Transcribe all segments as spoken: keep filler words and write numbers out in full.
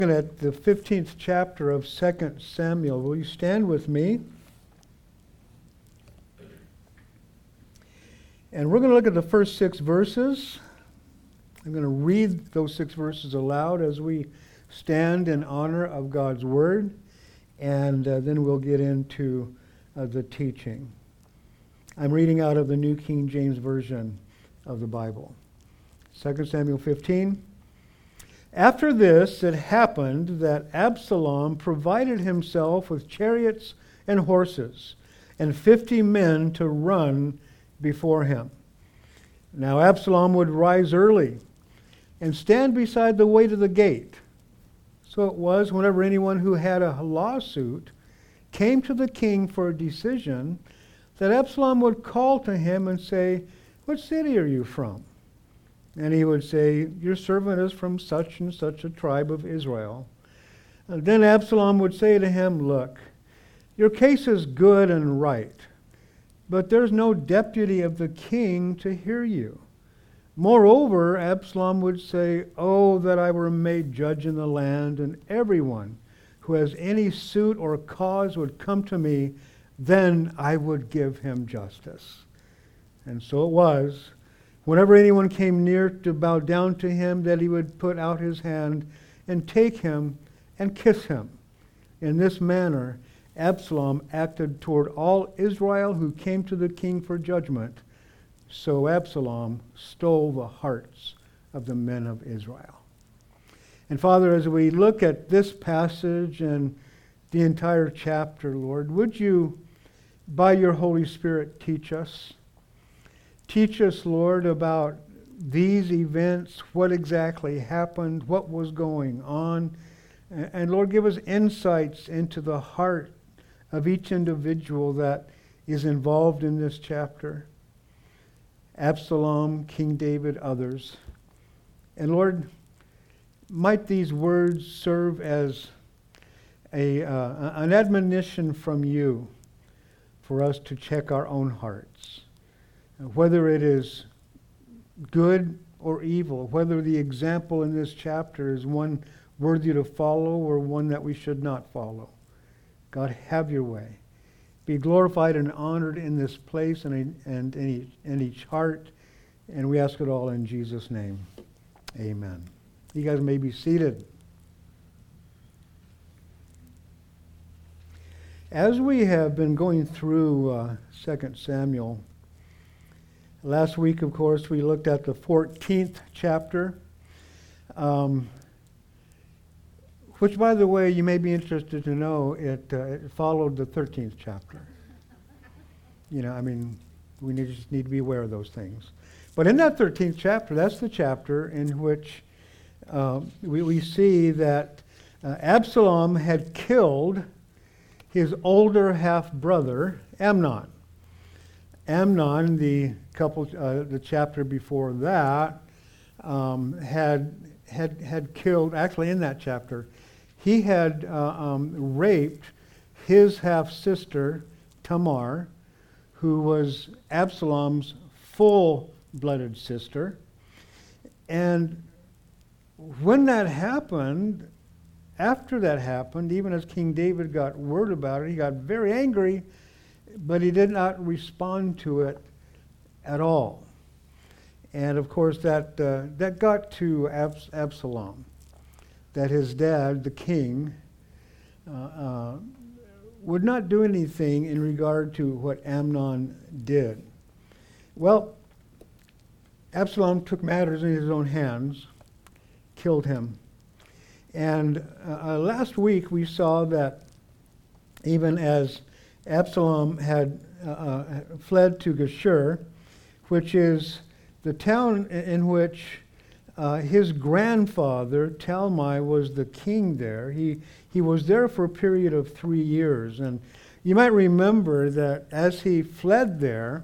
Looking at the fifteenth chapter of Second Samuel. Will you stand with me? And we're going to look at the first six verses. I'm going to read those six verses aloud as we stand in honor of God's Word, and uh, then we'll get into uh, the teaching. I'm reading out of the New King James Version of the Bible. Second Samuel fifteen. After this, it happened that Absalom provided himself with chariots and horses, and fifty men to run before him. Now Absalom would rise early and stand beside the way to the gate. So it was, whenever anyone who had a lawsuit came to the king for a decision, that Absalom would call to him and say, "What city are you from?" And he would say, "Your servant is from such and such a tribe of Israel." And then Absalom would say to him, "Look, your case is good and right, but there's no deputy of the king to hear you." Moreover, Absalom would say, "Oh, that I were made judge in the land, and everyone who has any suit or cause would come to me, then I would give him justice." And so it was, whenever anyone came near to bow down to him, that he would put out his hand and take him and kiss him. In this manner, Absalom acted toward all Israel who came to the king for judgment. So Absalom stole the hearts of the men of Israel. And Father, as we look at this passage and the entire chapter, Lord, would you, by your Holy Spirit, teach us? Teach us, Lord, about these events, what exactly happened, what was going on. And Lord, give us insights into the heart of each individual that is involved in this chapter. Absalom, King David, others. And Lord, might these words serve as a uh, an admonition from you for us to check our own hearts. Whether it is good or evil, whether the example in this chapter is one worthy to follow or one that we should not follow. God, have your way. Be glorified and honored in this place and in, and in, each, in each heart. And we ask it all in Jesus' name. Amen. You guys may be seated. As we have been going through uh, Second Samuel, last week, of course, we looked at the fourteenth chapter, um, which, by the way, you may be interested to know, it, uh, it followed the thirteenth chapter. You know, I mean, we need, just need to be aware of those things. But in that thirteenth chapter, that's the chapter in which uh, we, we see that uh, Absalom had killed his older half-brother, Amnon. Amnon, the couple, uh, the chapter before that, um, had had had killed. Actually, in that chapter, he had uh, um, raped his half sister Tamar, who was Absalom's full-blooded sister. And when that happened, after that happened, even as King David got word about it, he got very angry. But he did not respond to it at all. And of course that uh, that got to Abs- Absalom, that his dad, the king, uh, uh, would not do anything in regard to what Amnon did. Well, Absalom took matters in his own hands, killed him. And uh, uh, last week we saw that even as Absalom had uh, uh, fled to Geshur, which is the town in which uh, his grandfather, Talmai, was the king there. He, he was there for a period of three years. And you might remember that as he fled there,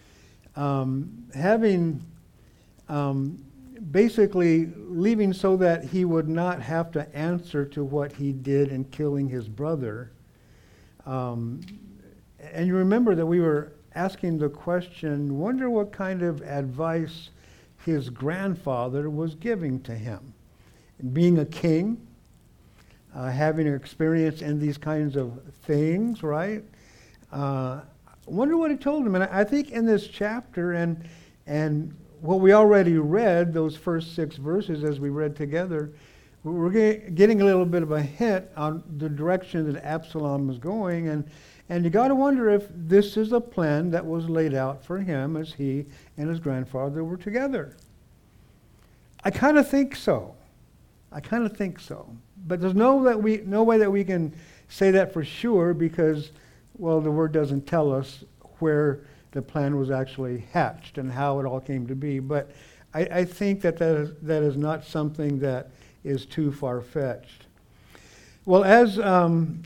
um, having um, basically leaving so that he would not have to answer to what he did in killing his brother, Um, and you remember that we were asking the question, wonder what kind of advice his grandfather was giving to him. Being a king, uh, having experience in these kinds of things, right? Uh, wonder what he told him. And I, I think in this chapter and and what we already read, those first six verses as we read together, we're get, getting a little bit of a hint on the direction that Absalom is going. And, and you got to wonder if this is a plan that was laid out for him as he and his grandfather were together. I kind of think so. I kind of think so. But there's no, that we, no way that we can say that for sure because, well, the Word doesn't tell us where the plan was actually hatched and how it all came to be. But I, I think that that is, that is not something that is too far-fetched. Well, as um,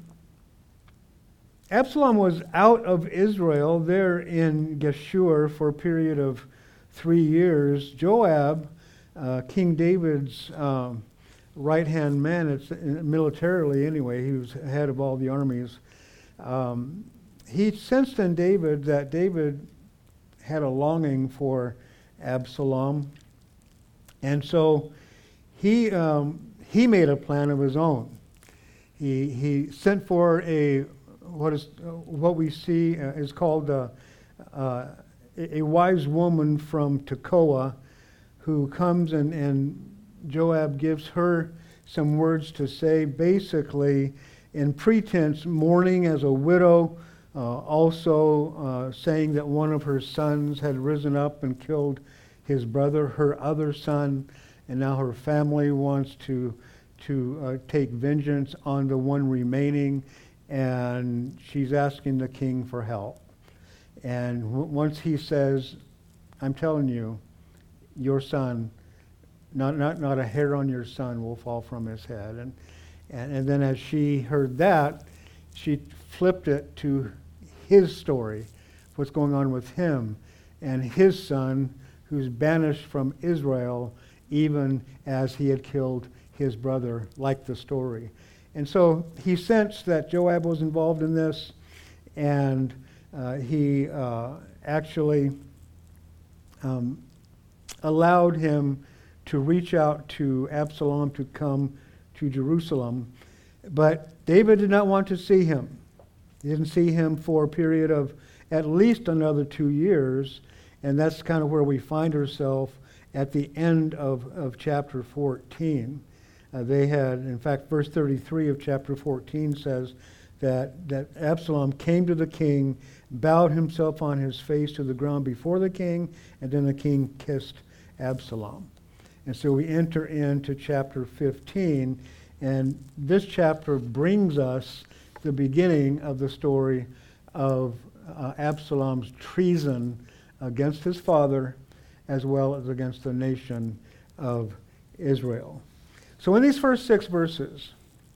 Absalom was out of Israel there in Geshur for a period of three years, Joab, uh, King David's um, right-hand man, it's militarily anyway, he was head of all the armies, um, he sensed in David that David had a longing for Absalom, and so he um, he made a plan of his own. He he sent for a what is uh, what we see uh, is called uh, uh, a wise woman from Tekoa, who comes and and Joab gives her some words to say, basically in pretense mourning as a widow. Uh, also uh, saying that one of her sons had risen up and killed his brother, her other son, and now her family wants to to uh, take vengeance on the one remaining, and she's asking the king for help. And w- once he says, I'm telling you, your son, not, not, not a hair on your son will fall from his head. And, and, and then as she heard that, she flipped it to his story, what's going on with him and his son, who's banished from Israel, even as he had killed his brother, like the story. And so he sensed that Joab was involved in this, and uh, he uh, actually um, allowed him to reach out to Absalom to come to Jerusalem. But David did not want to see him. He didn't see him for a period of at least another two years, and that's kind of where we find ourselves at the end of, of chapter fourteen. Uh, they had, in fact, verse thirty-three of chapter fourteen says that, that Absalom came to the king, bowed himself on his face to the ground before the king, and then the king kissed Absalom. And so we enter into chapter fifteen, and this chapter brings us the beginning of the story of uh, Absalom's treason against his father as well as against the nation of Israel. So in these first six verses,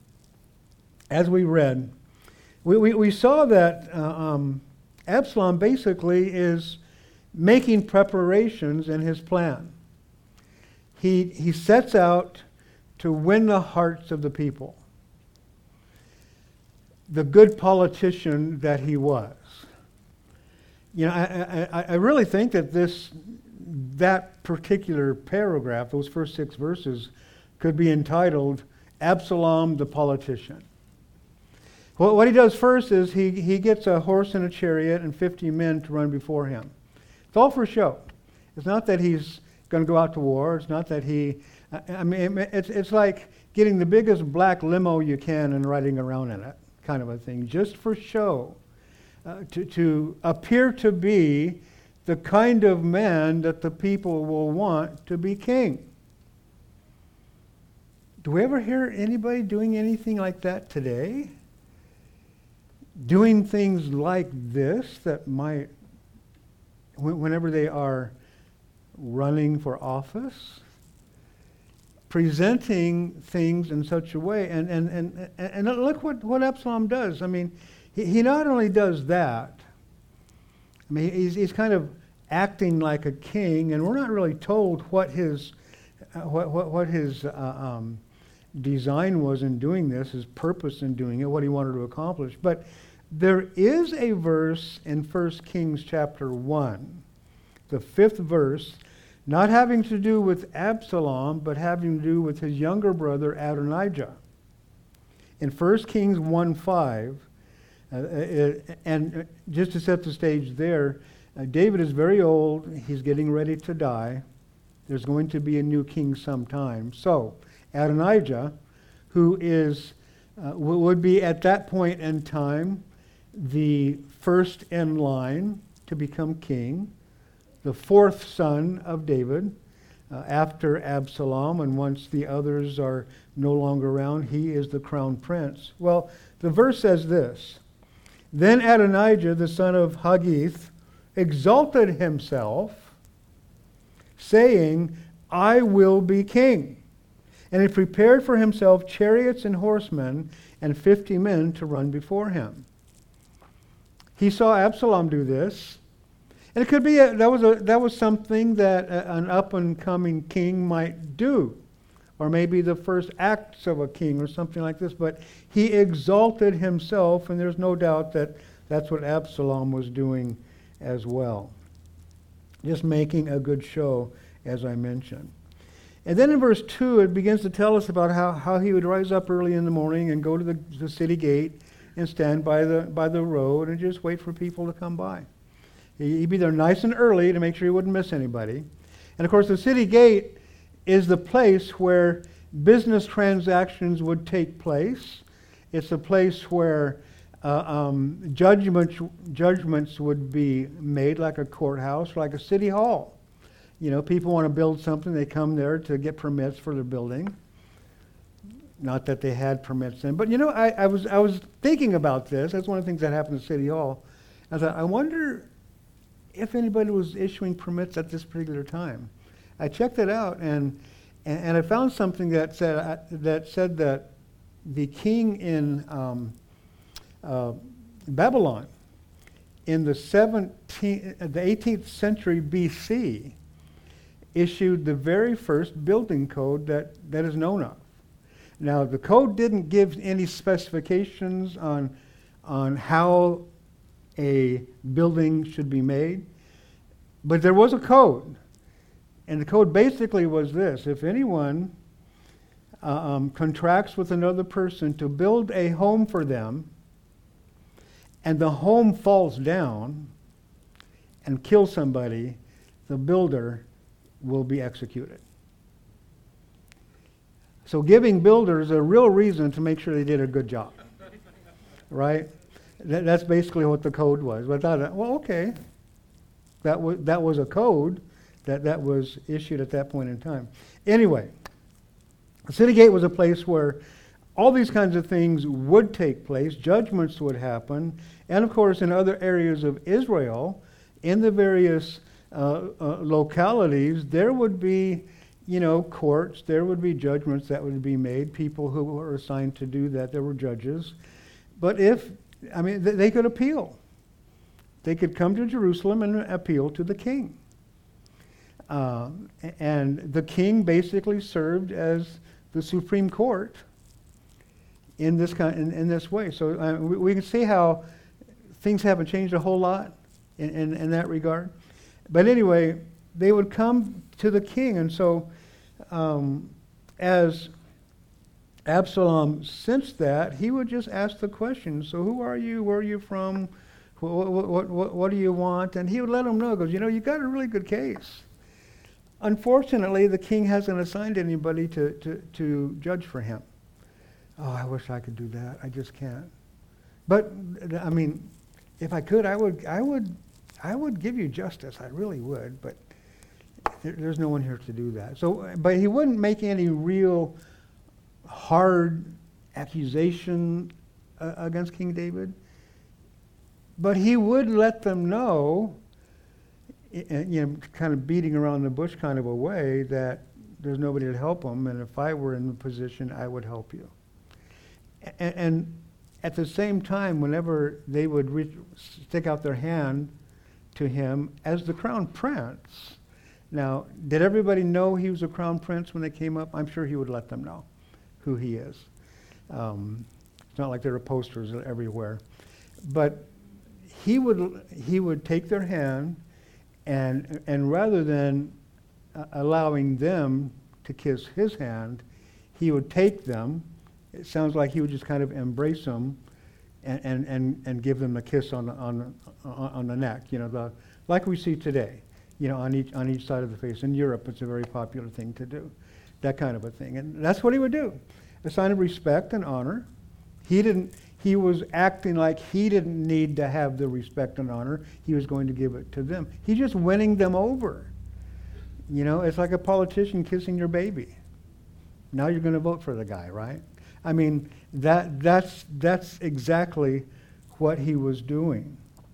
as we read, we, we, we saw that uh, um, Absalom basically is making preparations in his plan. He, he sets out to win the hearts of the people. The good politician that he was. You know, I, I, I really think that this, that particular paragraph, those first six verses, could be entitled Absalom the Politician. Well, what he does first is he, he gets a horse and a chariot and fifty men to run before him. It's all for show. It's not that he's going to go out to war. It's not that he, I, I mean, it's, it's like getting the biggest black limo you can and riding around in it. Kind of a thing, just for show, uh, to, to appear to be the kind of man that the people will want to be king. Do we ever hear anybody doing anything like that today? Doing things like this that might, whenever they are running for office, presenting things in such a way, and and and, and look what, what Absalom does. I mean, he, he not only does that, I mean, he's, he's kind of acting like a king, and we're not really told what his uh, what, what, what his uh, um, design was in doing this, his purpose in doing it, what he wanted to accomplish. But there is a verse in First Kings chapter one, the fifth verse, not having to do with Absalom, but having to do with his younger brother Adonijah. In First Kings one five, uh, it, and just to set the stage there, uh, David is very old. He's getting ready to die. There's going to be a new king sometime. So Adonijah, who is uh, would be at that point in time the first in line to become king, the fourth son of David, uh, after Absalom, and once the others are no longer around, he is the crown prince. Well, the verse says this: Then Adonijah, the son of Haggith, exalted himself, saying, I will be king. And he prepared for himself chariots and horsemen and fifty men to run before him. He saw Absalom do this. And it could be a, that was a, that was something that a, an up-and-coming king might do, or maybe the first acts of a king or something like this. But he exalted himself, and there's no doubt that that's what Absalom was doing as well, just making a good show, as I mentioned. And then in verse two, it begins to tell us about how, how he would rise up early in the morning and go to the, the city gate and stand by the by the road and just wait for people to come by. He'd be there nice and early to make sure he wouldn't miss anybody. And of course, the city gate is the place where business transactions would take place. It's a place where uh, um, judgments judgments would be made, like a courthouse, like a city hall. You know, people want to build something, they come there to get permits for their building. Not that they had permits then, but you know, I, I was I was thinking about this. That's one of the things that happened at City Hall. I thought, I wonder if anybody was issuing permits at this particular time. I checked it out, and and, and I found something that said uh, that said that the king in um, uh, Babylon in the seventeenth, the eighteenth century B C issued the very first building code that, that is known of. Now, the code didn't give any specifications on, on how a building should be made, but there was a code. And the code basically was this: if anyone uh, um, contracts with another person to build a home for them, and the home falls down and kills somebody, the builder will be executed. So giving builders a real reason to make sure they did a good job, right? That, that's basically what the code was. But I thought, well, okay, that was that was a code that that was issued at that point in time. Anyway, the city gate was a place where all these kinds of things would take place, judgments would happen, and of course in other areas of Israel, in the various uh, uh, localities, there would be, you know, courts, there would be judgments that would be made, people who were assigned to do that, there were judges. But if, I mean, th- they could appeal. They could come to Jerusalem and appeal to the king. Uh, and the king basically served as the Supreme Court in this kind, in, in this way. So uh, we, we can see how things haven't changed a whole lot in, in, in that regard. But anyway, they would come to the king, and so um, as Absalom sensed that, he would just ask the question, so who are you, where are you from, what, what, what, what do you want? And he would let him know, goes, you know, you got a really good case. Unfortunately, the king hasn't assigned anybody to, to, to judge for him. Oh, I wish I could do that. I just can't. But, I mean, if I could, I would, I would, I would give you justice. I really would, but there, there's no one here to do that. So, but he wouldn't make any real hard accusation uh, against King David. But he would let them know, you know, kind of beating around the bush kind of a way, that there's nobody to help him, and if I were in the position, I would help you. And, and at the same time, whenever they would reach, stick out their hand to him as the crown prince. Now, did everybody know he was a crown prince when they came up? I'm sure he would let them know who he is. Um, it's not like there are posters everywhere. But he would he would take their hand, and and rather than uh, allowing them to kiss his hand, he would take them it sounds like he would just kind of embrace them and, and, and, and give them a kiss on the, on, on the neck, you know, the, like we see today, you know, on each, on each side of the face. In Europe, it's a very popular thing to do, that kind of a thing. And that's what he would do, a sign of respect and honor. He didn't, he was acting like he didn't need to have the respect and honor. He was going to give it to them. He's just winning them over. You know, it's like a politician kissing your baby. Now you're going to vote for the guy, right? I mean, that that's that's exactly what he was doing.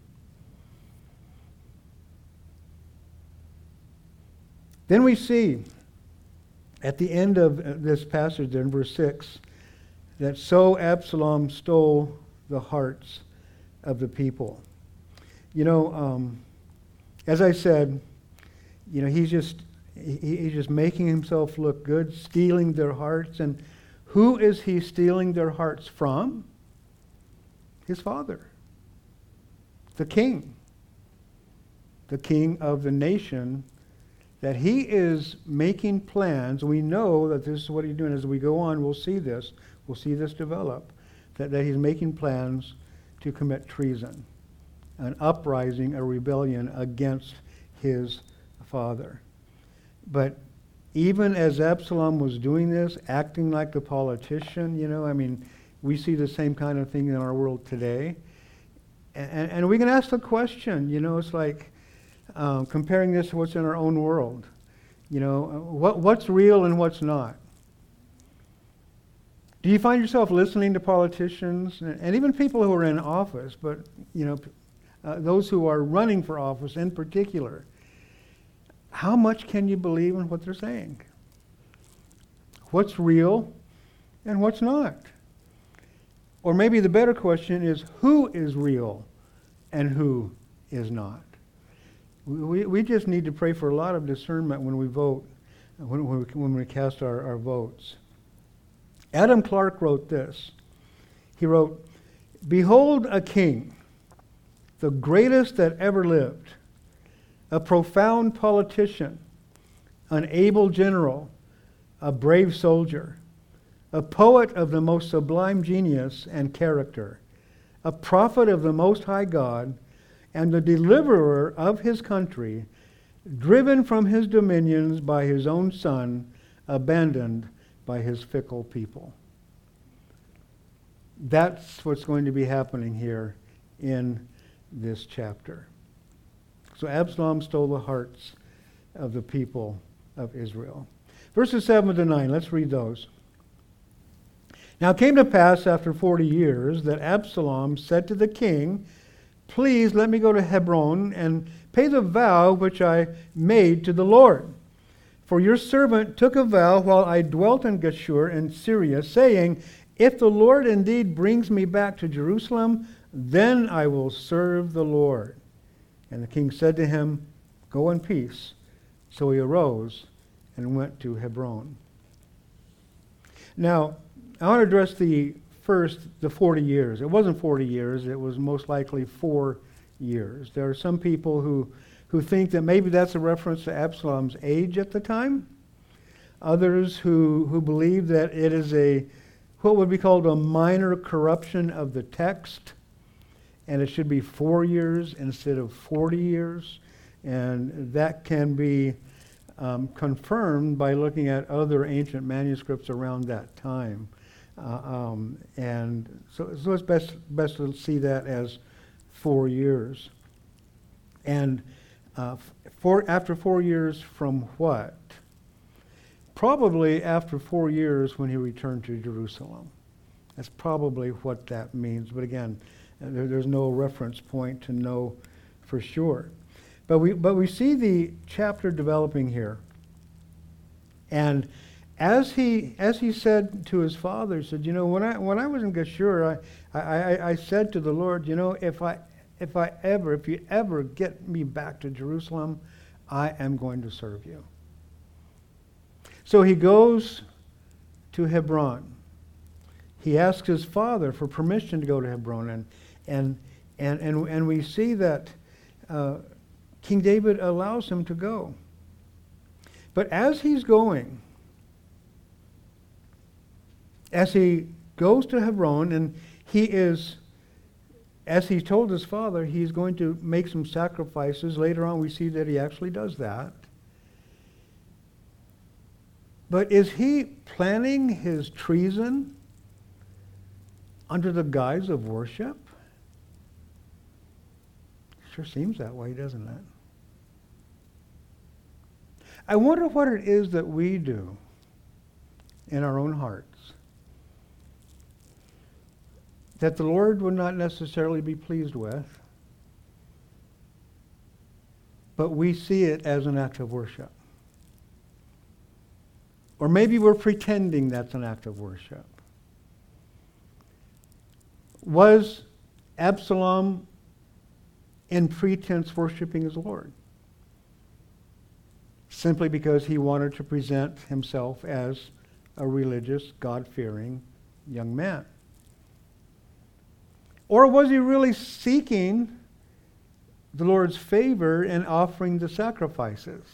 Then we see at the end of this passage there in verse six that so Absalom stole the hearts of the people. You know, um, as I said, you know, he's just he, he's just making himself look good, stealing their hearts. And who is he stealing their hearts from? His father, the king, the king of the nation. That he is making plans. We know that this is what he's doing. As we go on, we'll see this. We'll see this develop. That, that he's making plans to commit treason, an uprising, a rebellion against his father. But even as Absalom was doing this, acting like a politician, you know, I mean, we see the same kind of thing in our world today. And, and we can ask the question, you know, it's like, Um, comparing this to what's in our own world. You know, what what's real and what's not. Do you find yourself listening to politicians and, and even people who are in office, but, you know, uh, those who are running for office in particular? How much can you believe in what they're saying? What's real and what's not? Or maybe the better question is, who is real and who is not? We, we just need to pray for a lot of discernment when we vote, when, when, we, when we cast our, our votes. Adam Clarke wrote this. He wrote, "Behold a king, the greatest that ever lived, a profound politician, an able general, a brave soldier, a poet of the most sublime genius and character, a prophet of the Most High God, and the deliverer of his country, driven from his dominions by his own son, abandoned by his fickle people." That's what's going to be happening here in this chapter. So Absalom stole the hearts of the people of Israel. Verses seven to nine, let's read those. "Now it came to pass after forty years that Absalom said to the king, 'Please let me go to Hebron and pay the vow which I made to the Lord. For your servant took a vow while I dwelt in Geshur in Syria, saying, if the Lord indeed brings me back to Jerusalem, then I will serve the Lord.' And the king said to him, 'Go in peace.' So he arose and went to Hebron." Now, I want to address the First, the forty years. It wasn't forty years. It was most likely four years. There are some people who, who think that maybe that's a reference to Absalom's age at the time. Others who, who believe that it is a, what would be called a minor corruption of the text, and it should be four years instead of forty years. And that can be um, confirmed by looking at other ancient manuscripts around that time. Uh, um, and so, so it's best best to see that as four years. And uh, four, after four years from what? Probably after four years when he returned to Jerusalem. That's probably what that means. But again, there, there's no reference point to know for sure. But we but we see the chapter developing here. And As he as he said to his father, he said, you know, when I when I was in Geshur, I, I, I said to the Lord, you know, if I if I ever, if you ever get me back to Jerusalem, I am going to serve you. So he goes to Hebron. He asks his father for permission to go to Hebron, and and and and, and we see that uh, King David allows him to go. But as he's going, As he goes to Hebron, and he is, as he told his father, he's going to make some sacrifices. Later on we see that he actually does that. But is he planning his treason under the guise of worship? Sure seems that way, doesn't it? I wonder what it is that we do in our own hearts that the Lord would not necessarily be pleased with, but we see it as an act of worship. Or maybe we're pretending that's an act of worship. Was Absalom in pretense worshiping his Lord? Simply because he wanted to present himself as a religious, God-fearing young man? Or was he really seeking the Lord's favor in offering the sacrifices?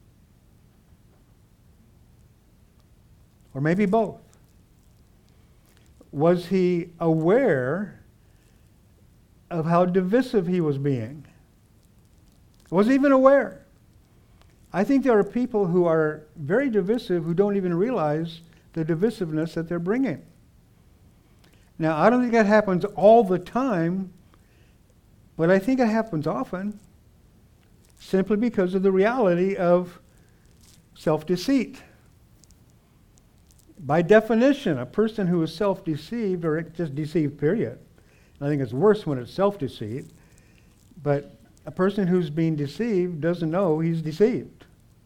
Or maybe both. Was he aware of how divisive he was being? Was he even aware? I think there are people who are very divisive who don't even realize the divisiveness that they're bringing. Now, I don't think that happens all the time, but I think it happens often, simply because of the reality of self-deceit. By definition, a person who is self-deceived, or just deceived, period. I think it's worse when it's self-deceit, but a person who's being deceived doesn't know he's deceived.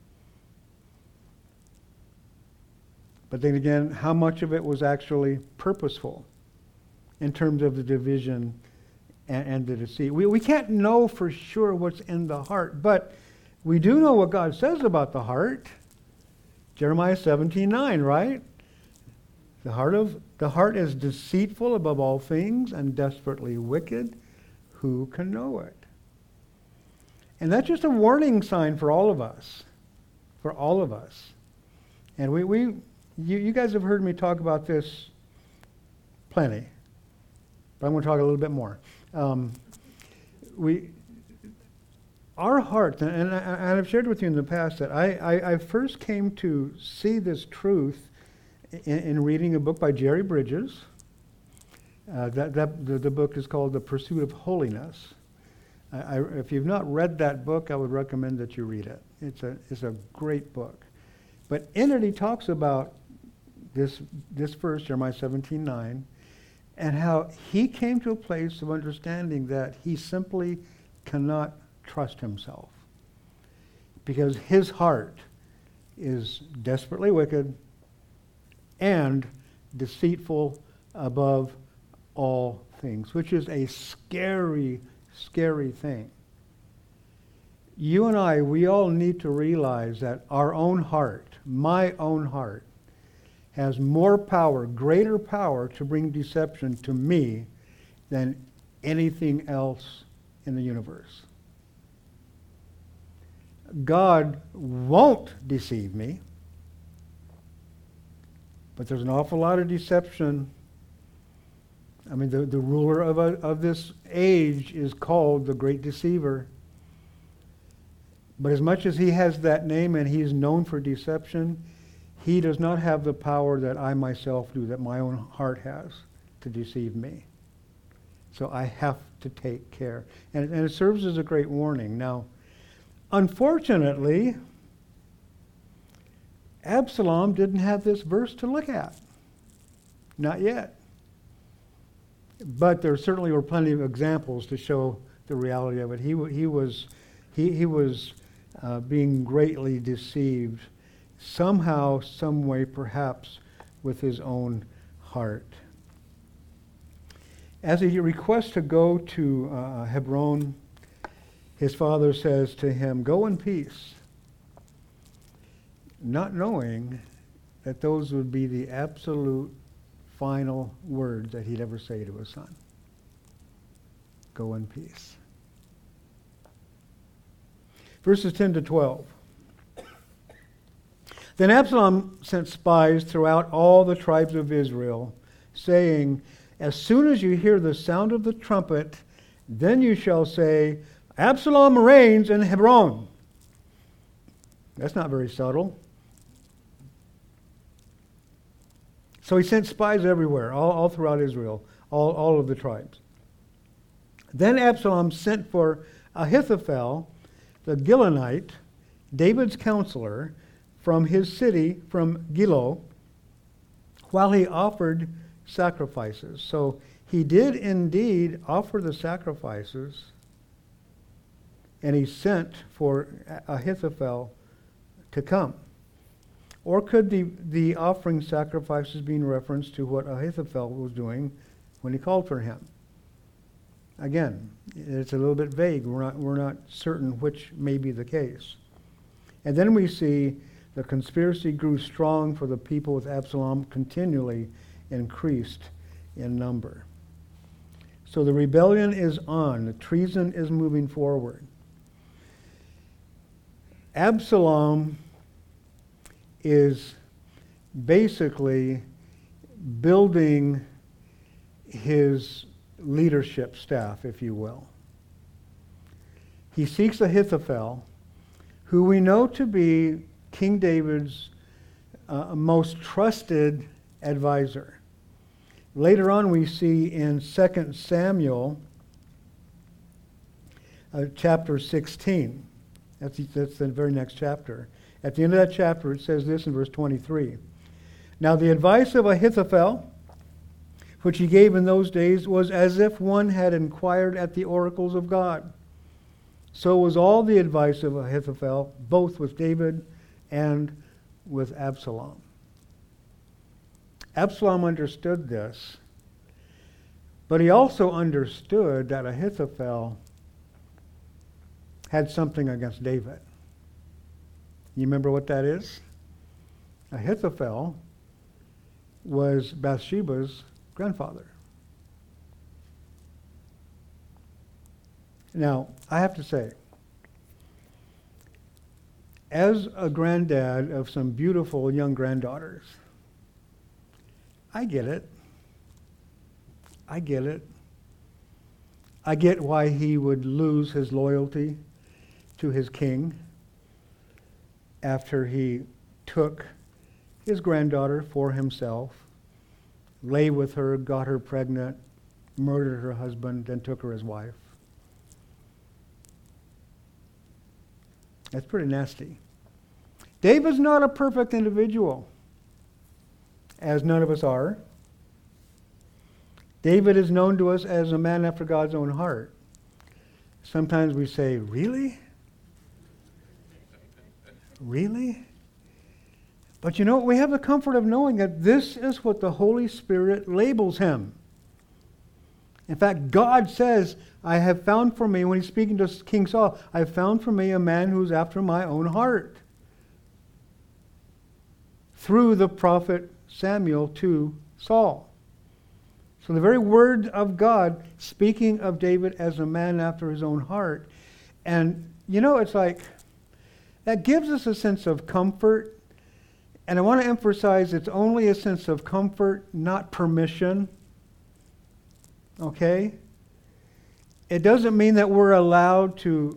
But then again, how much of it was actually purposeful in terms of the division and, and the deceit? We, we can't know for sure what's in the heart, but we do know what God says about the heart. Jeremiah seventeen nine, right? The heart of the heart is deceitful above all things and desperately wicked. Who can know it? And that's just a warning sign for all of us. For all of us. And we, we you, you guys have heard me talk about this plenty. But I'm going to talk a little bit more. Um, we, our hearts, and, and, I, and I've shared with you in the past that I, I, I first came to see this truth in, in reading a book by Jerry Bridges. Uh, that, that the, the book is called The Pursuit of Holiness. I, I, if you've not read that book, I would recommend that you read it. It's a it's a great book. But in it, he talks about this this verse, Jeremiah seventeen nine, and how he came to a place of understanding that he simply cannot trust himself because his heart is desperately wicked and deceitful above all things, which is a scary, scary thing. You and I, we all need to realize that our own heart, my own heart, has more power, greater power to bring deception to me than anything else in the universe. God won't deceive me, but there's an awful lot of deception. I mean, the, the ruler of, a, of this age is called the Great Deceiver. But as much as he has that name and he is known for deception, he does not have the power that I myself do, that my own heart has, to deceive me. So I have to take care. And, and it serves as a great warning. Now, unfortunately, Absalom didn't have this verse to look at. Not yet. But there certainly were plenty of examples to show the reality of it. He, he was, he, he was uh, being greatly deceived somehow, some way, perhaps with his own heart. As he requests to go to uh, Hebron, his father says to him, "Go in peace," not knowing that those would be the absolute final words that he'd ever say to his son. Go in peace. Verses ten to twelve. Then Absalom sent spies throughout all the tribes of Israel saying, as soon as you hear the sound of the trumpet, then you shall say, Absalom reigns in Hebron. That's not very subtle. So he sent spies everywhere, all, all throughout Israel, all, all of the tribes. Then Absalom sent for Ahithophel, the Gilonite, David's counselor, from his city, from Gilo, while he offered sacrifices. So he did indeed offer the sacrifices, and he sent for Ahithophel to come. Or could the, the offering sacrifices be in reference to what Ahithophel was doing when he called for him? Again, it's a little bit vague. We're not, we're not certain which may be the case. And then we see the conspiracy grew strong, for the people with Absalom continually increased in number. So the rebellion is on. The treason is moving forward. Absalom is basically building his leadership staff, if you will. He seeks Ahithophel, who we know to be King David's uh, most trusted advisor. Later on we see in Second Samuel uh, chapter sixteen. That's, that's the very next chapter. At the end of that chapter it says this in verse twenty-three. Now the advice of Ahithophel, which he gave in those days, was as if one had inquired at the oracles of God. So was all the advice of Ahithophel, both with David and with Absalom. Absalom understood this, but he also understood that Ahithophel had something against David. You remember what that is? Ahithophel was Bathsheba's grandfather. Now, I have to say, as a granddad of some beautiful young granddaughters, I get it. I get it. I get why he would lose his loyalty to his king after he took his granddaughter for himself, lay with her, got her pregnant, murdered her husband, then took her as wife. That's pretty nasty. David's not a perfect individual, as none of us are. David is known to us as a man after God's own heart. Sometimes we say, really? Really? But you know, we have the comfort of knowing that this is what the Holy Spirit labels him. In fact, God says, I have found for me, when he's speaking to King Saul, I have found for me a man who's after my own heart. Through the prophet Samuel to Saul. So the very word of God speaking of David as a man after his own heart. And, you know, it's like, that gives us a sense of comfort. And I want to emphasize it's only a sense of comfort, not permission. Okay? It doesn't mean that we're allowed to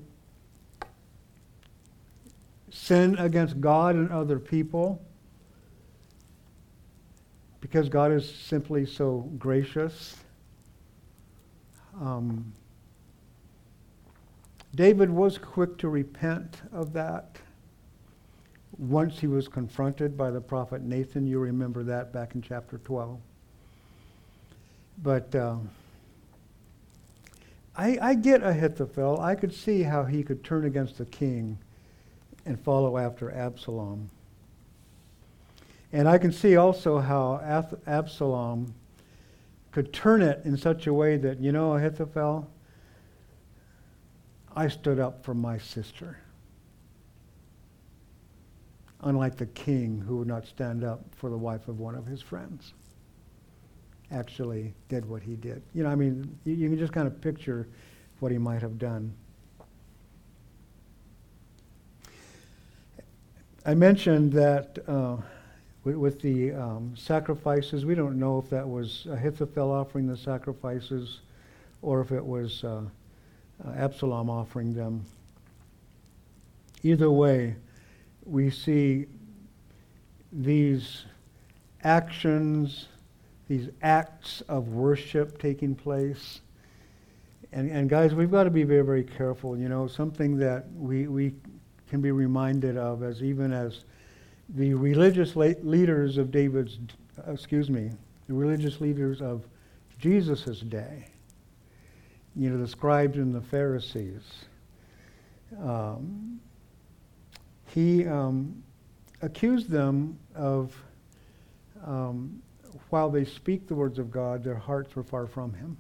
sin against God and other people, because God is simply so gracious. Um, David was quick to repent of that. Once he was confronted by the prophet Nathan, you remember that back in chapter twelve. But um, I, I get Ahithophel. I could see how he could turn against the king and follow after Absalom. And I can see also how Ab- Absalom could turn it in such a way that, you know, Ahithophel, I stood up for my sister. Unlike the king, who would not stand up for the wife of one of his friends. Actually did what he did. You know, I mean, you, you can just kind of picture what he might have done. I mentioned that uh, with, with the um, sacrifices. We don't know if that was Ahithophel offering the sacrifices or if it was uh, uh, Absalom offering them. Either way, we see these actions, these acts of worship taking place. And, and guys, we've got to be very, very careful. You know, something that we, we can be reminded of as even as the religious la- leaders of David's, uh, excuse me, the religious leaders of Jesus' day, you know, the scribes and the Pharisees. Um, he um, accused them of, um, while they speak the words of God, their hearts were far from him.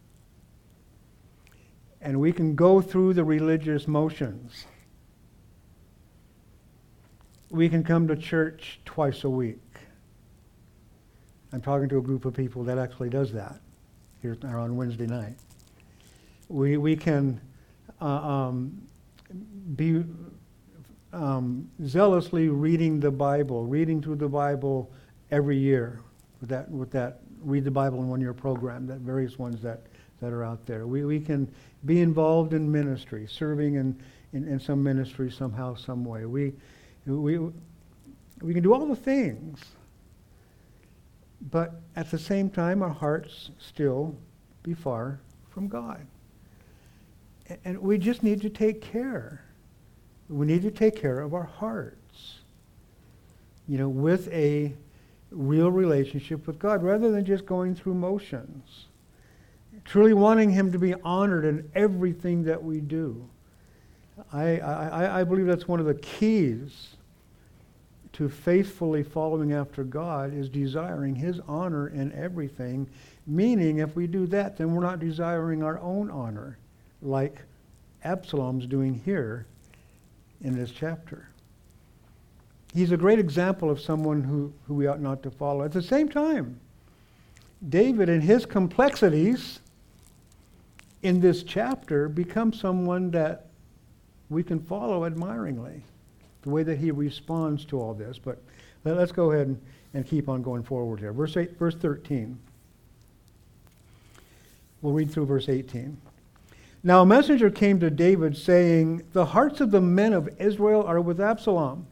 And we can go through the religious motions. We can come to church twice a week. I'm talking to a group of people that actually does that here on Wednesday night. We we can uh, um, be um, zealously reading the Bible, reading through the Bible every year with that with that Read the Bible in One Year program, that various ones that, that are out there. We we can be involved in ministry, serving in, in, in some ministry somehow, some way. We we we can do all the things, but at the same time, our hearts still be far from God. And we just need to take care. We need to take care of our hearts, you know, with a real relationship with God, rather than just going through motions. Truly wanting him to be honored in everything that we do. I, I, I believe that's one of the keys to faithfully following after God, is desiring his honor in everything. Meaning, if we do that, then we're not desiring our own honor, like Absalom's doing here in this chapter. He's a great example of someone who, who we ought not to follow. At the same time, David, in his complexities in this chapter, becomes someone that we can follow admiringly, the way that he responds to all this. But let, let's go ahead and, and keep on going forward here. Verse eight, verse thirteen. We'll read through verse eighteen. Now a messenger came to David saying, "The hearts of the men of Israel are with Absalom."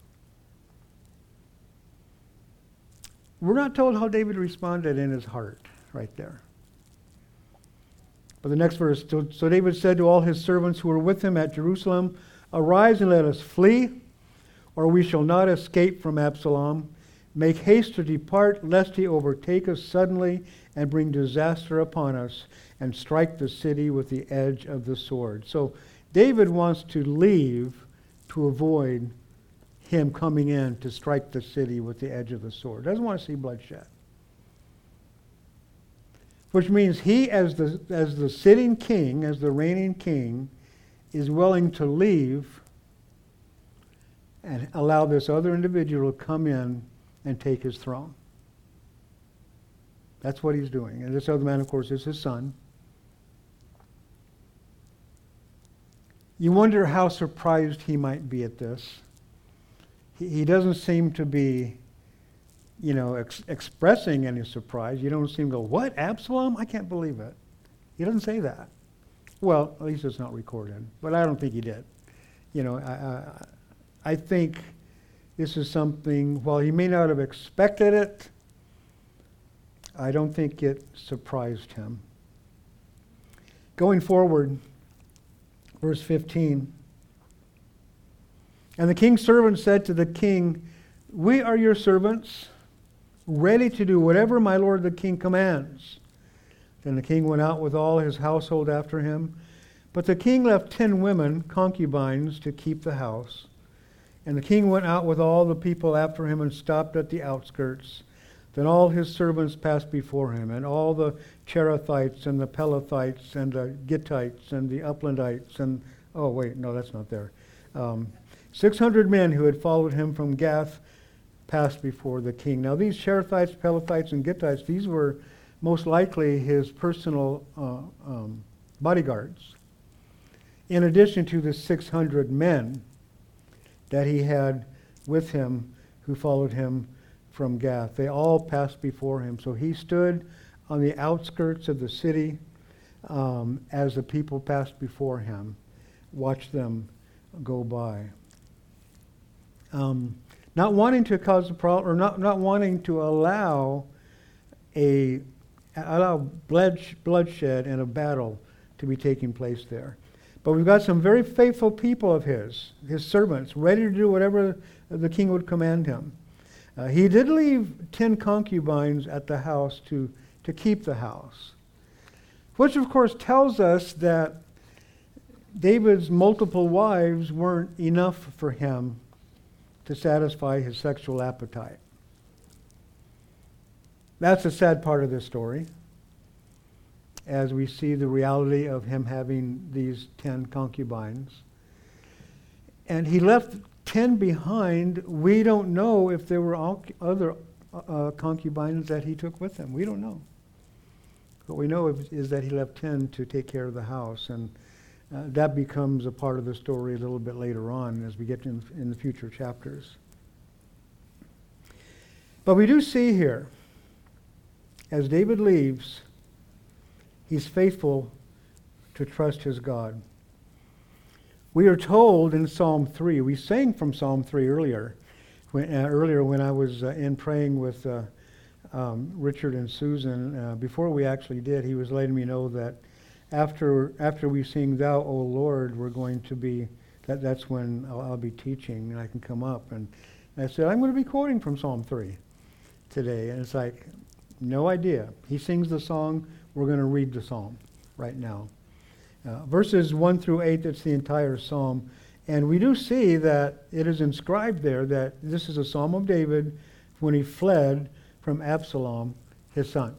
We're not told how David responded in his heart right there. But the next verse, so, so David said to all his servants who were with him at Jerusalem, "Arise and let us flee, or we shall not escape from Absalom. Make haste to depart, lest he overtake us suddenly and bring disaster upon us, and strike the city with the edge of the sword." So David wants to leave to avoid him coming in to strike the city with the edge of the sword. Doesn't want to see bloodshed. Which means he, as the as the sitting king, as the reigning king, is willing to leave and allow this other individual to come in and take his throne. That's what he's doing. And this other man, of course, is his son. You wonder how surprised he might be at this. He, he doesn't seem to be, you know, ex- expressing any surprise. You don't seem to go, "What, Absalom? I can't believe it." He doesn't say that. Well, at least it's not recorded. But I don't think he did. You know, I, I, I think this is something, while he may not have expected it, I don't think it surprised him. Going forward, verse fifteen. And the king's servant said to the king, "We are your servants, ready to do whatever my lord the king commands." Then the king went out with all his household after him. But the king left ten women, concubines, to keep the house. And the king went out with all the people after him and stopped at the outskirts. Then all his servants passed before him, and all the Cherethites and the Pelethites and the Gittites and the Uplandites and, oh wait, no, that's not there. Um, Six hundred men who had followed him from Gath passed before the king. Now these Cherethites, Pelethites, and Gittites, these were most likely his personal uh, um, bodyguards, in addition to the six hundred men that he had with him who followed him from Gath. They all passed before him. So he stood on the outskirts of the city um, as the people passed before him, watched them go by. Um, not wanting to cause a problem, or not, not wanting to allow a allow blood, bloodshed and a battle to be taking place there. But we've got some very faithful people of his, his servants, ready to do whatever the king would command him. Uh, he did leave ten concubines at the house to, to keep the house, which of course tells us that David's multiple wives weren't enough for him to satisfy his sexual appetite. That's the sad part of this story, as we see the reality of him having these ten concubines. And he left ten behind. We don't know if there were other uh, concubines that he took with him. We don't know. What we know is that he left ten to take care of the house, and uh, that becomes a part of the story a little bit later on as we get in, in the future chapters. But we do see here, as David leaves, he's faithful to trust his God. We are told in Psalm three, we sang from Psalm three earlier, when, uh, earlier when I was uh, in praying with uh, um, Richard and Susan. Uh, before we actually did, he was letting me know that after after we sing Thou, O Lord, we're going to be, that, that's when I'll, I'll be teaching and I can come up. And, and I said, I'm going to be quoting from Psalm three today. And it's like, no idea. He sings the song, we're going to read the psalm right now. Uh, verses one through eight, that's the entire psalm. And we do see that it is inscribed there that this is a psalm of David when he fled from Absalom, his son.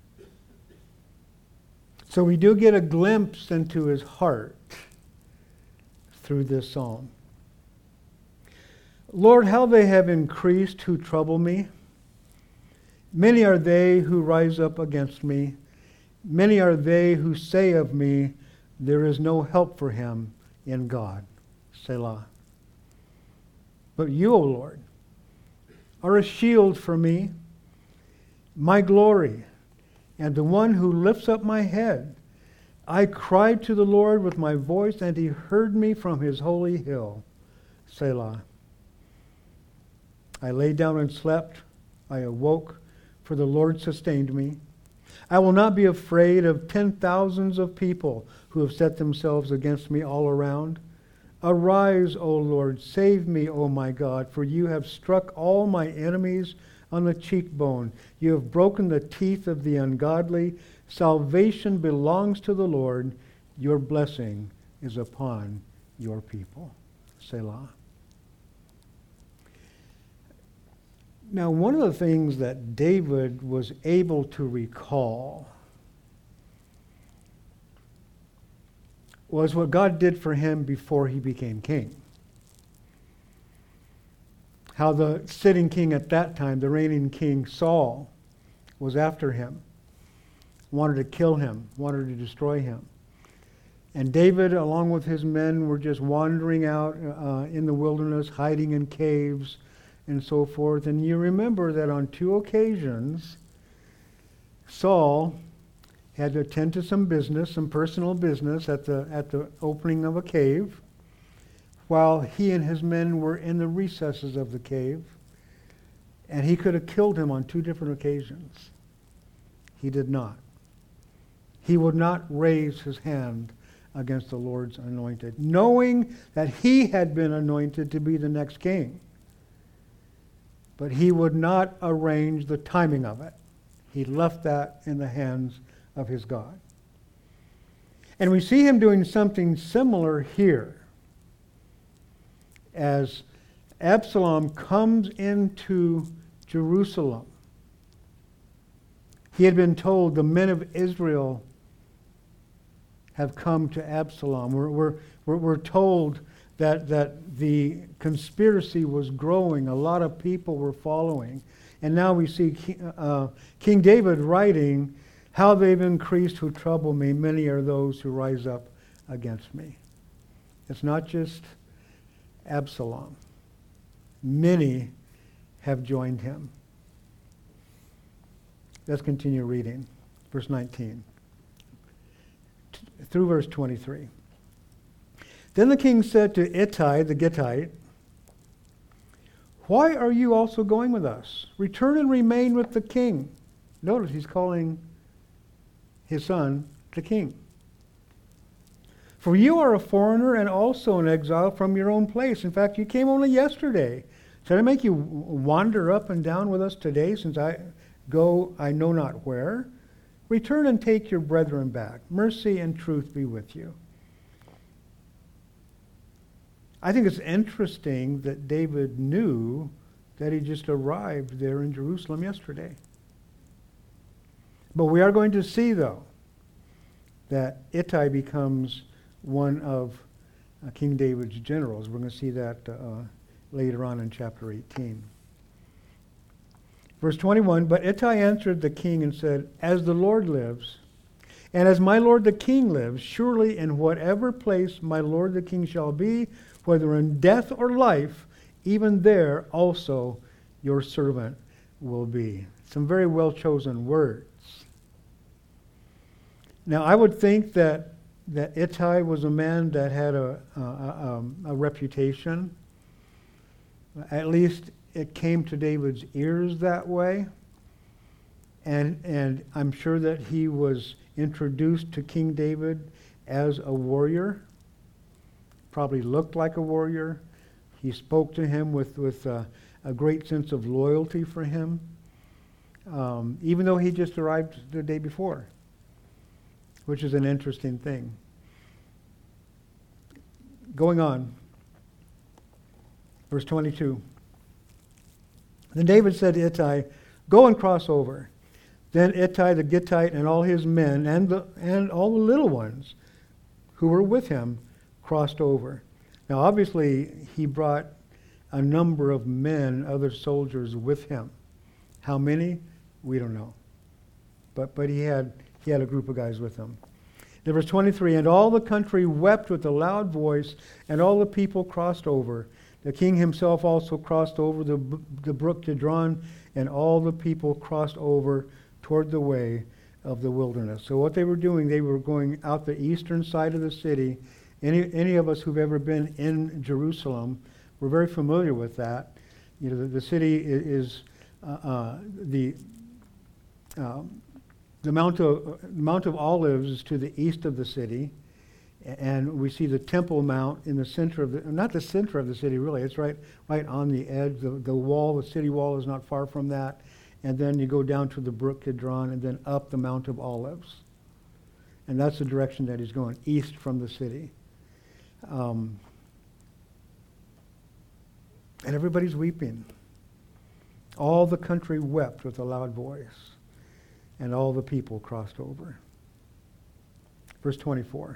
So we do get a glimpse into his heart through this psalm. Lord, how they have increased who trouble me. Many are they who rise up against me. Many are they who say of me, there is no help for him in God. Selah. But you, O Lord, are a shield for me, my glory, and the one who lifts up my head. I cried to the Lord with my voice, and he heard me from his holy hill. Selah. I lay down and slept. I awoke, for the Lord sustained me. I will not be afraid of ten thousands of people who have set themselves against me all around. Arise, O Lord, save me, O my God, for you have struck all my enemies on the cheekbone. You have broken the teeth of the ungodly. Salvation belongs to the Lord. Your blessing is upon your people. Selah. Now, one of the things that David was able to recall was what God did for him before he became king. How the sitting king at that time, the reigning king Saul, was after him, wanted to kill him, wanted to destroy him. And David, along with his men, were just wandering out uh, in the wilderness, hiding in caves, and so forth. And you remember that on two occasions, Saul had to attend to some business, some personal business at the at the opening of a cave, while he and his men were in the recesses of the cave. And he could have killed him on two different occasions. He did not. He would not raise his hand against the Lord's anointed, knowing that he had been anointed to be the next king. But he would not arrange the timing of it. He left that in the hands of his God. And we see him doing something similar here. As Absalom comes into Jerusalem, he had been told the men of Israel have come to Absalom. We're, we're, we're, we're told that, that the conspiracy was growing. A lot of people were following. And now we see uh, King David writing, how they've increased who trouble me. Many are those who rise up against me. It's not just Absalom. Many have joined him Let's continue reading. Verse nineteen. T- through verse twenty-three. Then the king said to Ittai the Gittite, "Why are you also going with us? Return and remain with the king." Notice he's calling his son the king. "For you are a foreigner and also an exile from your own place. In fact, you came only yesterday. Should I make you wander up and down with us today, since I go I know not where? Return and take your brethren back. Mercy and truth be with you." I think it's interesting that David knew that he just arrived there in Jerusalem yesterday. But we are going to see, though, that Ittai becomes one of uh, King David's generals. We're going to see that uh, later on in chapter eighteen. Verse twenty-one, "But Ittai answered the king and said, As the Lord lives, and as my lord the king lives, surely in whatever place my lord the king shall be, whether in death or life, even there also your servant will be." Some very well-chosen words. Now, I would think that, that Ittai was a man that had a, a, a, a reputation. At least it came to David's ears that way. And, and I'm sure that he was introduced to King David as a warrior. Probably looked like a warrior. He spoke to him with, with uh, a great sense of loyalty for him, um, even though he just arrived the day before, which is an interesting thing. Going on, verse twenty-two. Then David said to Ittai, "Go and cross over." Then Ittai the Gittite and all his men and, the, and all the little ones who were with him crossed over. Now, obviously, he brought a number of men, other soldiers, with him. How many? We don't know. But but he had he had a group of guys with him. In verse twenty-three, "And all the country wept with a loud voice, and all the people crossed over. The king himself also crossed over the, the brook Kidron, and all the people crossed over toward the way of the wilderness." So what they were doing, they were going out the eastern side of the city. Any any of us who've ever been in Jerusalem, we're very familiar with that. You know, the, the city is, is uh, uh, the um, the Mount of Mount of Olives is to the east of the city, and we see the Temple Mount in the center of the not the center of the city really. It's right right on the edge. The the wall, the city wall, is not far from that. And then you go down to the brook Kidron, and then up the Mount of Olives, and that's the direction that he's going, east from the city. Um, and everybody's weeping. All the country wept with a loud voice, and all the people crossed over. Verse twenty-four.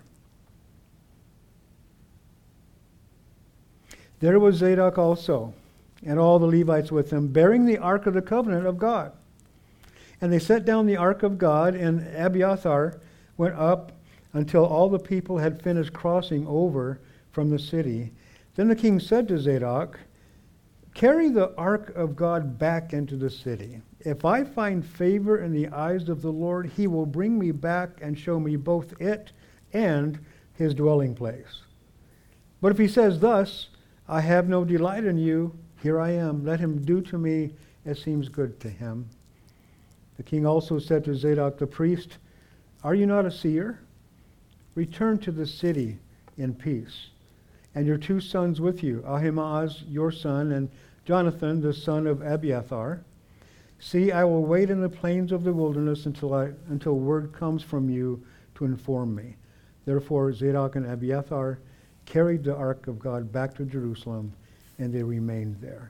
There was Zadok also, and all the Levites with him, bearing the ark of the covenant of God. And they set down the ark of God, and Abiathar went up until all the people had finished crossing over from the city. Then the king said to Zadok, "Carry the ark of God back into the city. If I find favor in the eyes of the Lord, he will bring me back and show me both it and his dwelling place. But if he says thus, I have no delight in you, here I am. Let him do to me as seems good to him." The king also said to Zadok the priest, "Are you not a seer? Return to the city in peace, and your two sons with you, Ahimaaz your son, and Jonathan the son of Abiathar. See, I will wait in the plains of the wilderness until I until word comes from you to inform me." Therefore Zadok and Abiathar carried the ark of God back to Jerusalem, and they remained there.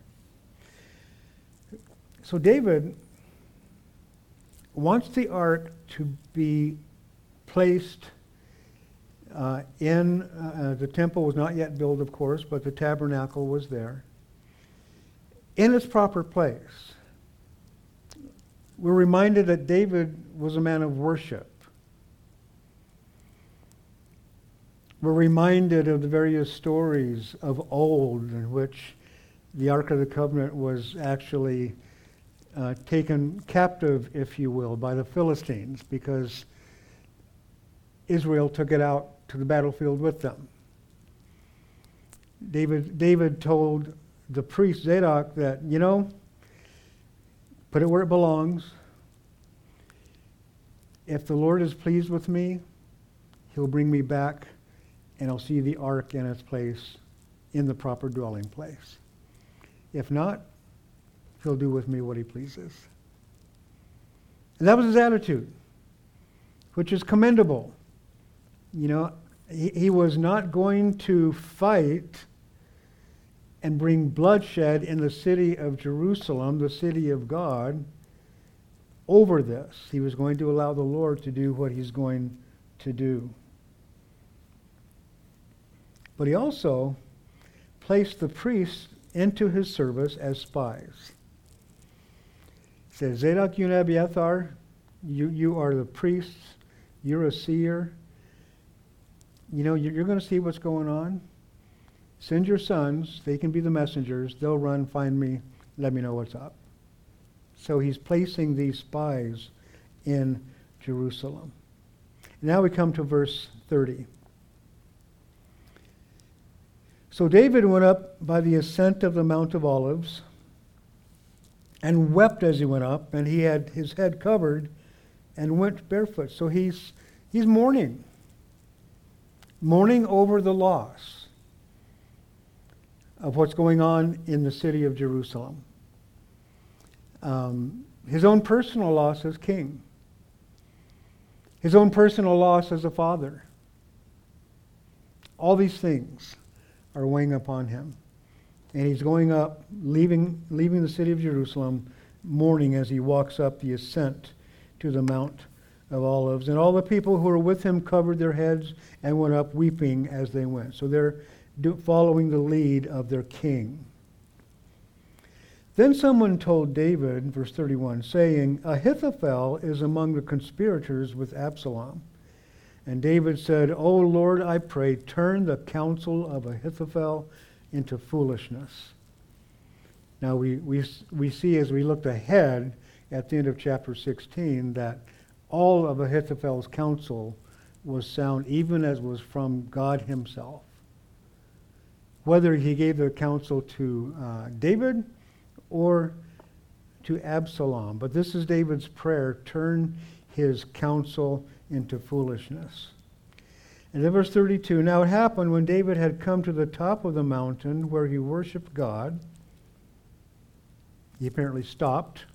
So David wants the ark to be placed uh, in, uh, the temple was not yet built, of course, but the tabernacle was there, in its proper place. We're reminded that David was a man of worship. We're reminded of the various stories of old in which the Ark of the Covenant was actually uh, taken captive, if you will, by the Philistines, because Israel took it out to the battlefield with them. David, David told the priest Zadok that, you know, put it where it belongs. If the Lord is pleased with me, he'll bring me back and I'll see the ark in its place in the proper dwelling place. If not, he'll do with me what he pleases. And that was his attitude, which is commendable. You know, he, he was not going to fight and bring bloodshed in the city of Jerusalem, the city of God, over this. He was going to allow the Lord to do what he's going to do. But he also placed the priests into his service as spies. He said, Zadok, you and Abiathar, you, you are the priests, you're a seer. You know, you're going to see what's going on. Send your sons, they can be the messengers, they'll run, find me, let me know what's up. So he's placing these spies in Jerusalem. Now we come to verse thirty. So David went up by the ascent of the Mount of Olives and wept as he went up, and he had his head covered and went barefoot. So he's he's mourning. Mourning over the loss of what's going on in the city of Jerusalem. Um, his own personal loss as king. His own personal loss as a father. All these things are weighing upon him. And he's going up, leaving, leaving the city of Jerusalem, mourning as he walks up the ascent to the Mount of Olives. And all the people who were with him covered their heads and went up weeping as they went. So they're do, following the lead of their king. Then someone told David, verse thirty-one, saying, Ahithophel is among the conspirators with Absalom. And David said, O Lord, I pray, turn the counsel of Ahithophel into foolishness. Now we, we, we see as we looked ahead at the end of chapter sixteen that all of Ahithophel's counsel was sound, even as was from God himself. Whether he gave the counsel to uh, David or to Absalom. But this is David's prayer, turn his counsel into foolishness. And in verse thirty-two, now it happened when David had come to the top of the mountain where he worshiped God, he apparently stopped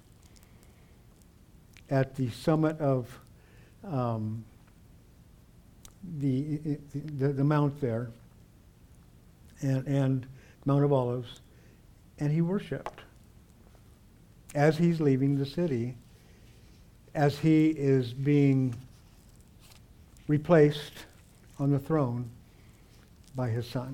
at the summit of um, the, the the mount there, and, and Mount of Olives, and he worshipped as he's leaving the city, as he is being replaced on the throne by his son.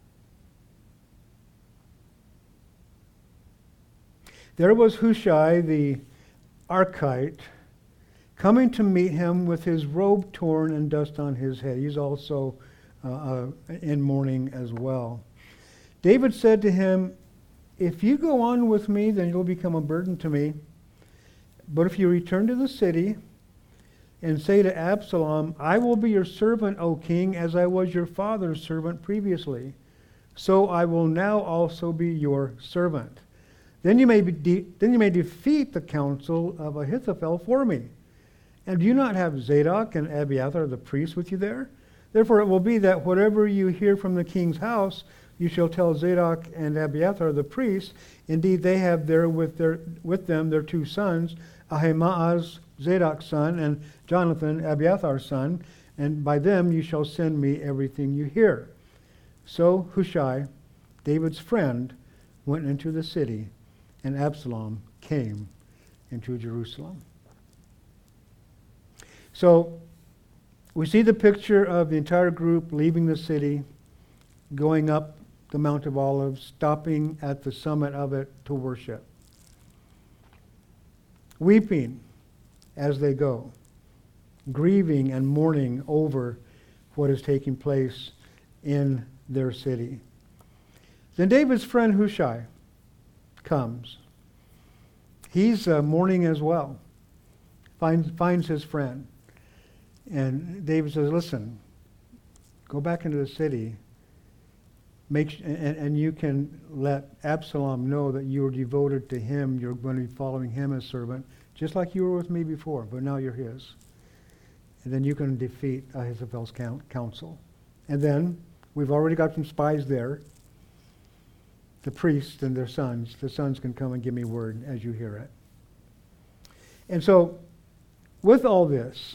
There was Hushai the Archite coming to meet him with his robe torn and dust on his head. He's also uh, uh, in mourning as well. David said to him, if you go on with me, then you'll become a burden to me. But if you return to the city and say to Absalom, I will be your servant, O king, as I was your father's servant previously, so I will now also be your servant. Then you may be de- then you may defeat the counsel of Ahithophel for me. And do you not have Zadok and Abiathar the priests with you there? Therefore it will be that whatever you hear from the king's house, you shall tell Zadok and Abiathar the priests. Indeed, they have there with their with them their two sons, Ahimaaz, Zadok's son, and Jonathan, Abiathar's son, and by them you shall send me everything you hear. So Hushai, David's friend, went into the city, and Absalom came into Jerusalem. So we see the picture of the entire group leaving the city, going up the Mount of Olives, stopping at the summit of it to worship, weeping as they go, grieving and mourning over what is taking place in their city. Then David's friend Hushai comes. he's uh, mourning as well. Finds, finds his friend. And David says, listen, go back into the city, make, and, and you can let Absalom know that you are devoted to him, you're going to be following him as servant, just like you were with me before, but now you're his. And then you can defeat Ahithophel's counsel. And then, we've already got some spies there, the priests and their sons. The sons can come and give me word as you hear it. And so, with all this,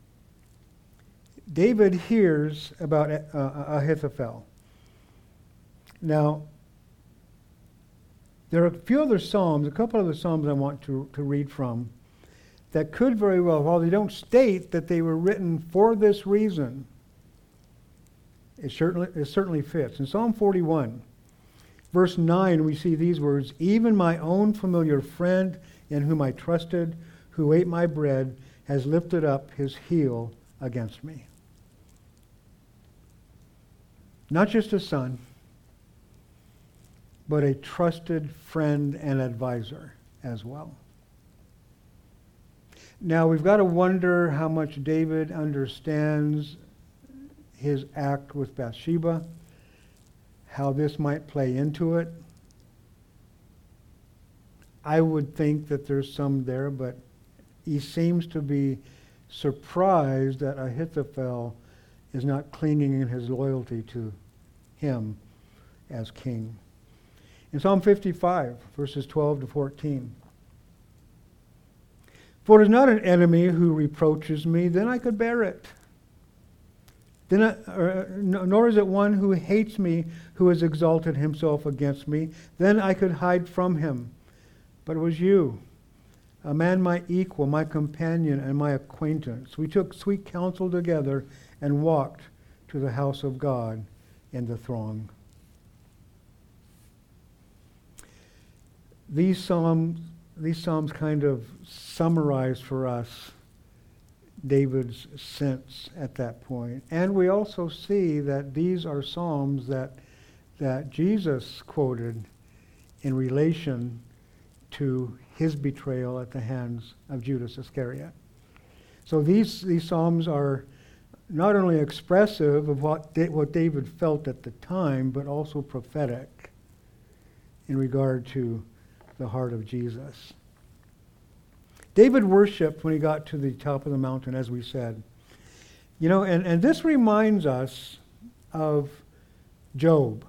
David hears about uh, Ahithophel. Now, there are a few other psalms, a couple other psalms I want to, to read from, that could very well, while they don't state that they were written for this reason, it certainly, it certainly fits. In Psalm forty-one, verse nine, we see these words, even my own familiar friend in whom I trusted, who ate my bread, has lifted up his heel against me. Not just a son, but a trusted friend and advisor as well. Now, we've got to wonder how much David understands his act with Bathsheba, how this might play into it. I would think that there's some there, but he seems to be surprised that Ahithophel is not clinging in his loyalty to him as king. In Psalm fifty-five, verses twelve to fourteen, for it is not an enemy who reproaches me, then I could bear it. Then I, or, nor is it one who hates me who has exalted himself against me, then I could hide from him. But it was you, a man my equal, my companion, and my acquaintance. We took sweet counsel together and walked to the house of God in the throng. These psalms, these psalms kind of summarize for us David's sense at that point. And we also see that these are psalms that, that Jesus quoted in relation to his betrayal at the hands of Judas Iscariot. So these, these psalms are not only expressive of what, da- what David felt at the time, but also prophetic in regard to the heart of Jesus. David worshiped when he got to the top of the mountain, as we said. You know, and, and this reminds us of Job.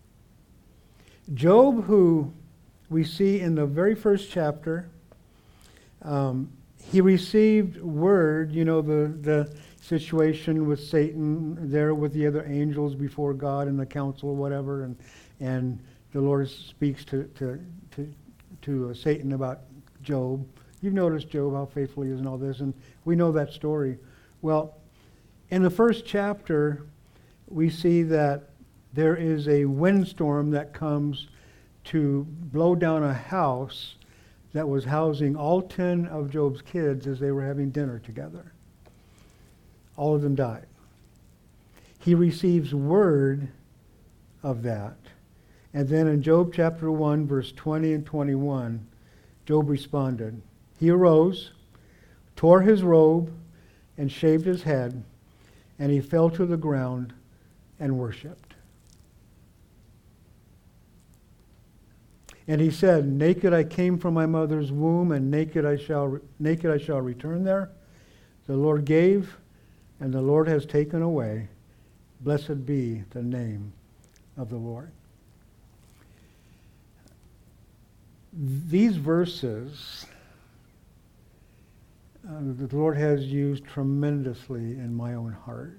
Job, who we see in the very first chapter, um, he received word, you know, the, the situation with Satan there with the other angels before God in the council or whatever, and and the Lord speaks to to to, to uh, Satan about Job. You've noticed Job, how faithful he is and all this, and we know that story. Well, in the first chapter, we see that there is a windstorm that comes to blow down a house that was housing all ten of Job's kids as they were having dinner together. All of them died. He receives word of that. And then in Job chapter one, verse twenty and twenty-one, Job responded. He arose, tore his robe, and shaved his head, and he fell to the ground and worshipped. And he said, naked I came from my mother's womb, and naked I shall re- naked I shall return there. The Lord gave, and the Lord has taken away. Blessed be the name of the Lord. These verses uh, the Lord has used tremendously in my own heart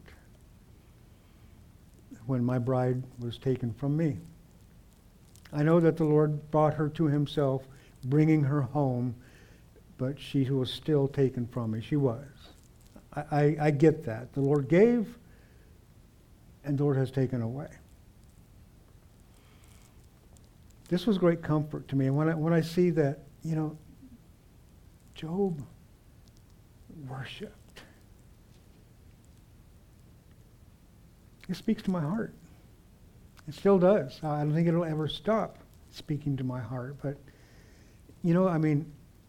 when my bride was taken from me. I know that the Lord brought her to himself, bringing her home, but she was still taken from me. She was. I, I, I get that. The Lord gave, and the Lord has taken away. This was great comfort to me. And when I, when I see that, you know, Job worshipped, it speaks to my heart. It still does. I don't think it'll ever stop speaking to my heart. But, you know, I mean,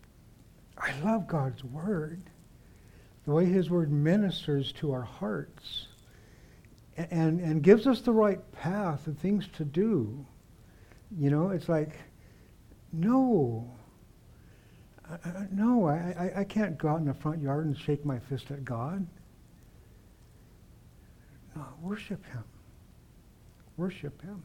I love God's Word. The way His Word ministers to our hearts and, and gives us the right path and things to do. You know, it's like, no. I, I, no, I, I, I can't go out in the front yard and shake my fist at God. No, worship Him. Worship Him.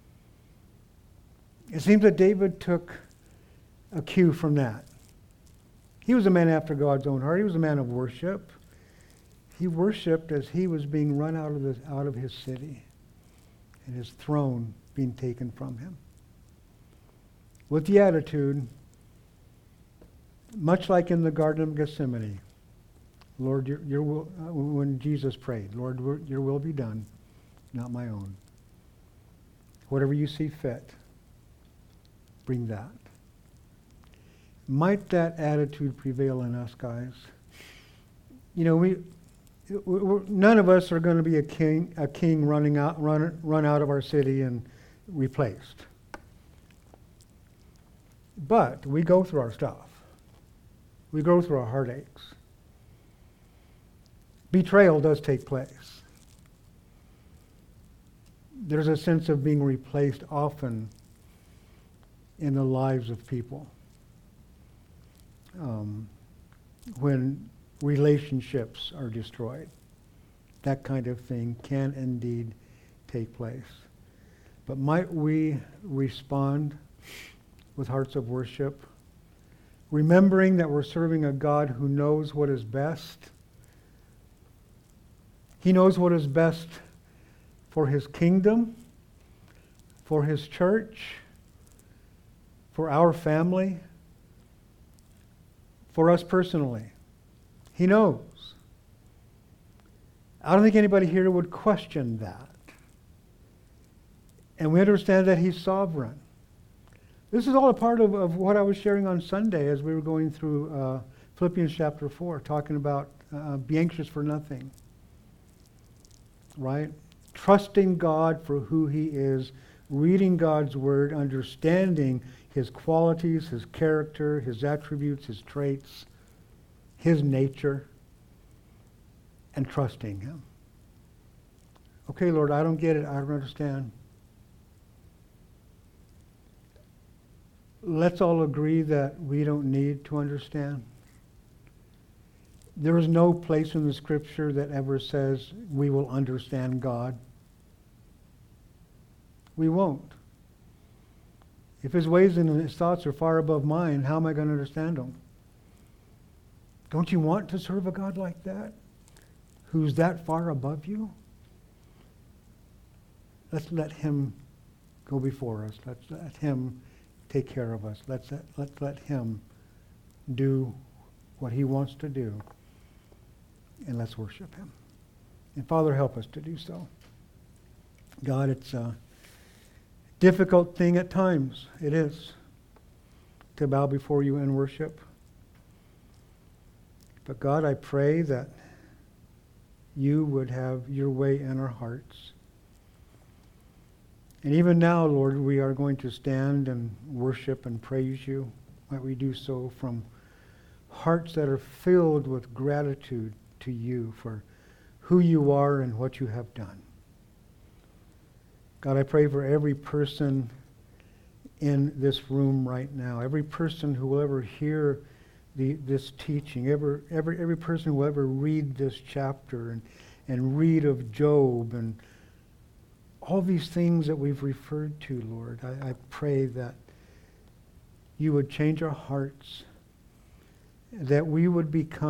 It seems that David took a cue from that. He was a man after God's own heart. He was a man of worship. He worshipped as he was being run out of, the, out of his city and his throne being taken from him. With the attitude, much like in the Garden of Gethsemane, Lord, your, your will, uh, when Jesus prayed, Lord, your will be done, not my own. Whatever you see fit, bring that. Might that attitude prevail in us, guys? You know, we, we're, none of us are going to be a king, a king running out, run, run out of our city and replaced. But we go through our stuff. We go through our heartaches. Betrayal does take place. There's a sense of being replaced often in the lives of people. Um, when relationships are destroyed, that kind of thing can indeed take place. But might we respond with hearts of worship, remembering that we're serving a God who knows what is best. He knows what is best for His kingdom, for His church, for our family, for us personally. He knows. I don't think anybody here would question that. And we understand that He's sovereign. This is all a part of, of what I was sharing on Sunday as we were going through uh, Philippians chapter four, talking about uh, be anxious for nothing. Right? Trusting God for who He is, reading God's Word, understanding His qualities, His character, His attributes, His traits, His nature, and trusting Him. Okay, Lord, I don't get it. I don't understand. Let's all agree that we don't need to understand. There is no place in the Scripture that ever says we will understand God. We won't. If His ways and His thoughts are far above mine, how am I going to understand them? Don't you want to serve a God like that? Who's that far above you? Let's let Him go before us. Let's let Him take care of us. Let's let, let's let Him do what He wants to do. And let's worship Him. And Father, help us to do so. God, it's a difficult thing at times. It is. To bow before You and worship. But God, I pray that You would have Your way in our hearts. And even now, Lord, we are going to stand and worship and praise You. Might we do so from hearts that are filled with gratitude to You for who You are and what You have done. God, I pray for every person in this room right now, every person who will ever hear the, this teaching, every, every, every person who will ever read this chapter and, and read of Job and all these things that we've referred to, Lord. I, I pray that You would change our hearts, that we would become